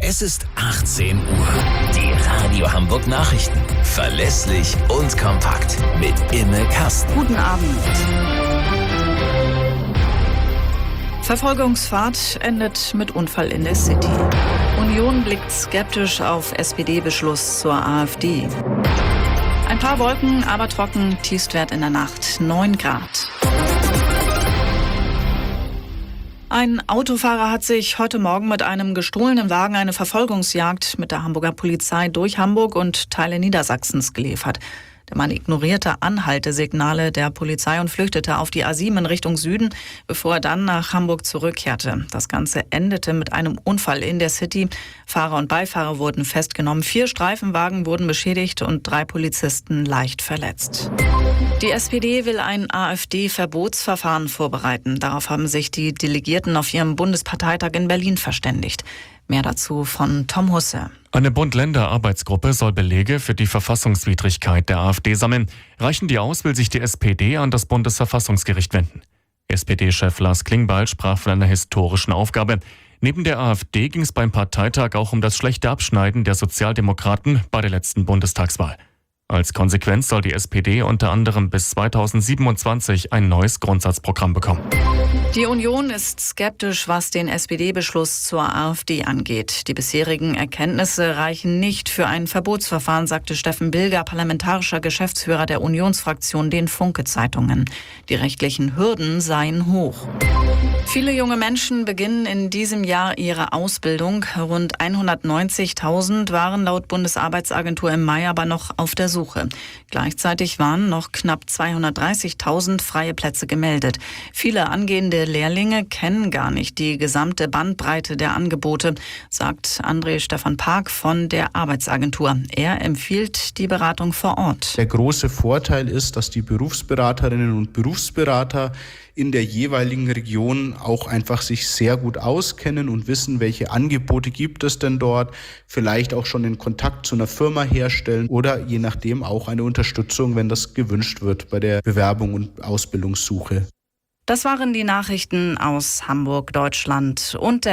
Es ist 18 Uhr. Die Radio Hamburg Nachrichten. Verlässlich und kompakt. Mit Imme Kasten. Guten Abend. Verfolgungsfahrt endet mit Unfall in der City. Union blickt skeptisch auf SPD-Beschluss zur AfD. Ein paar Wolken, aber trocken, Tiefstwert in der Nacht 9 Grad. Ein Autofahrer hat sich heute Morgen mit einem gestohlenen Wagen eine Verfolgungsjagd mit der Hamburger Polizei durch Hamburg und Teile Niedersachsens geliefert. Der Mann ignorierte Anhaltesignale der Polizei und flüchtete auf die A7 in Richtung Süden, bevor er dann nach Hamburg zurückkehrte. Das Ganze endete mit einem Unfall in der City. Fahrer und Beifahrer wurden festgenommen. 4 Streifenwagen wurden beschädigt und 3 Polizisten leicht verletzt. Die SPD will ein AfD-Verbotsverfahren vorbereiten. Darauf haben sich die Delegierten auf ihrem Bundesparteitag in Berlin verständigt. Mehr dazu von Tom Husse. Eine Bund-Länder-Arbeitsgruppe soll Belege für die Verfassungswidrigkeit der AfD sammeln. Reichen die aus, will sich die SPD an das Bundesverfassungsgericht wenden. SPD-Chef Lars Klingbeil sprach von einer historischen Aufgabe. Neben der AfD ging es beim Parteitag auch um das schlechte Abschneiden der Sozialdemokraten bei der letzten Bundestagswahl. Als Konsequenz soll die SPD unter anderem bis 2027 ein neues Grundsatzprogramm bekommen. Die Union ist skeptisch, was den SPD-Beschluss zur AfD angeht. Die bisherigen Erkenntnisse reichen nicht für ein Verbotsverfahren, sagte Steffen Bilger, parlamentarischer Geschäftsführer der Unionsfraktion, den Funke-Zeitungen. Die rechtlichen Hürden seien hoch. Viele junge Menschen beginnen in diesem Jahr ihre Ausbildung. Rund 190.000 waren laut Bundesarbeitsagentur im Mai aber noch auf der Suche. Gleichzeitig waren noch knapp 230.000 freie Plätze gemeldet. Viele angehende Lehrlinge kennen gar nicht die gesamte Bandbreite der Angebote, sagt André Stefan Park von der Arbeitsagentur. Er empfiehlt die Beratung vor Ort. Der große Vorteil ist, dass die Berufsberaterinnen und Berufsberater in der jeweiligen Region auch einfach sich sehr gut auskennen und wissen, welche Angebote gibt es denn dort, vielleicht auch schon den Kontakt zu einer Firma herstellen oder je nachdem auch eine Unterstützung, wenn das gewünscht wird bei der Bewerbung und Ausbildungssuche. Das waren die Nachrichten aus Hamburg, Deutschland und der